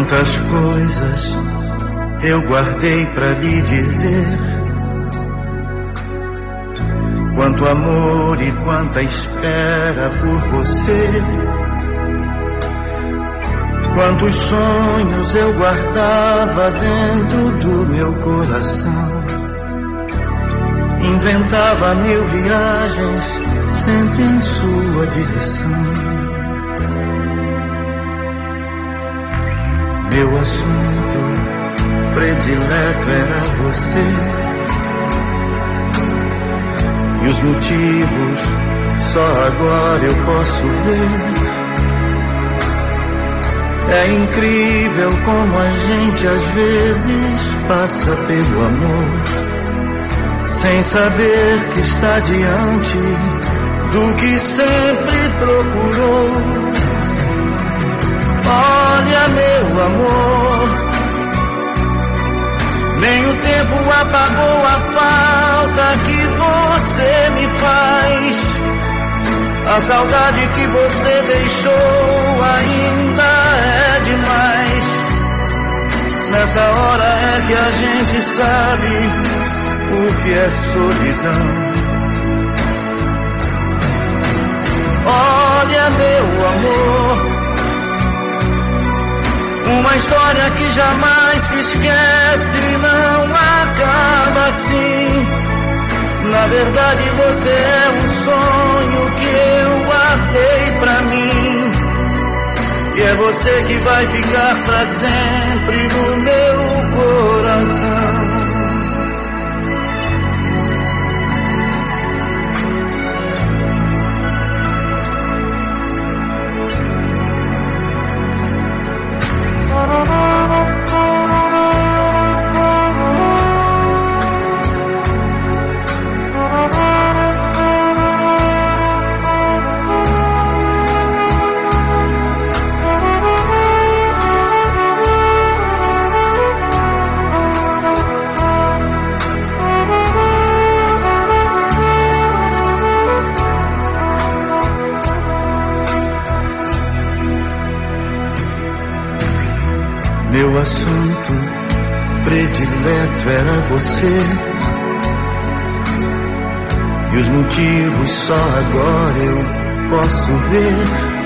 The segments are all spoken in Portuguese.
Quantas coisas eu guardei pra lhe dizer, quanto amor e quanta espera por você. Quantos sonhos eu guardava dentro do meu coração, inventava mil viagens sempre em sua direção. Meu assunto predileto era você, e os motivos só agora eu posso ver. É incrível como a gente às vezes passa pelo amor, sem saber que está diante do que sempre procurou. Olha, meu amor, nem o tempo apagou a falta que você me faz. A saudade que você deixou ainda é demais. Nessa hora é que a gente sabe o que é solidão. Olha, meu amor, uma história que jamais se esquece, não acaba assim. Na verdade você é um sonho que eu guardei pra mim, e é você que vai ficar pra sempre no meu coração. Meu assunto predileto era você, e os motivos só agora eu posso ver.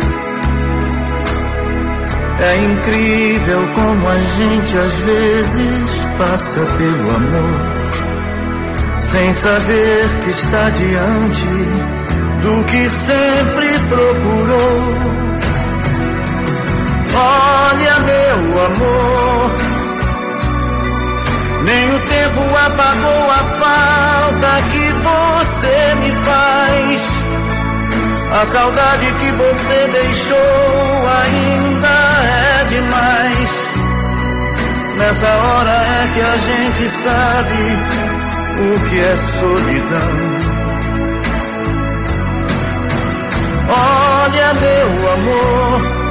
É incrível como a gente às vezes passa pelo amor, sem saber que está diante do que sempre procurou. Olha, meu amor, nem o tempo apagou a falta que você me faz. A saudade que você deixou ainda é demais. Nessa hora é que a gente sabe o que é solidão. Olha, meu amor,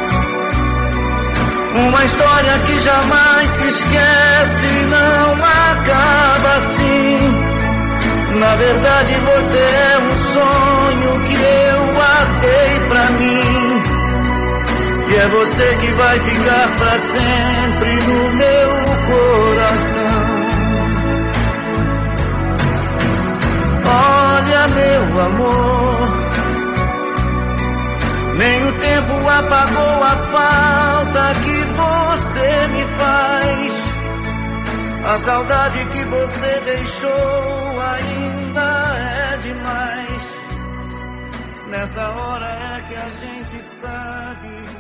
uma história que jamais se esquece, não acaba assim. Na verdade você é um sonho que eu guardei pra mim, e é você que vai ficar pra sempre no meu coração. Olha, meu amor, nem o tempo apagou a falta que você me faz. A saudade que você deixou ainda é demais. Nessa hora é que a gente sabe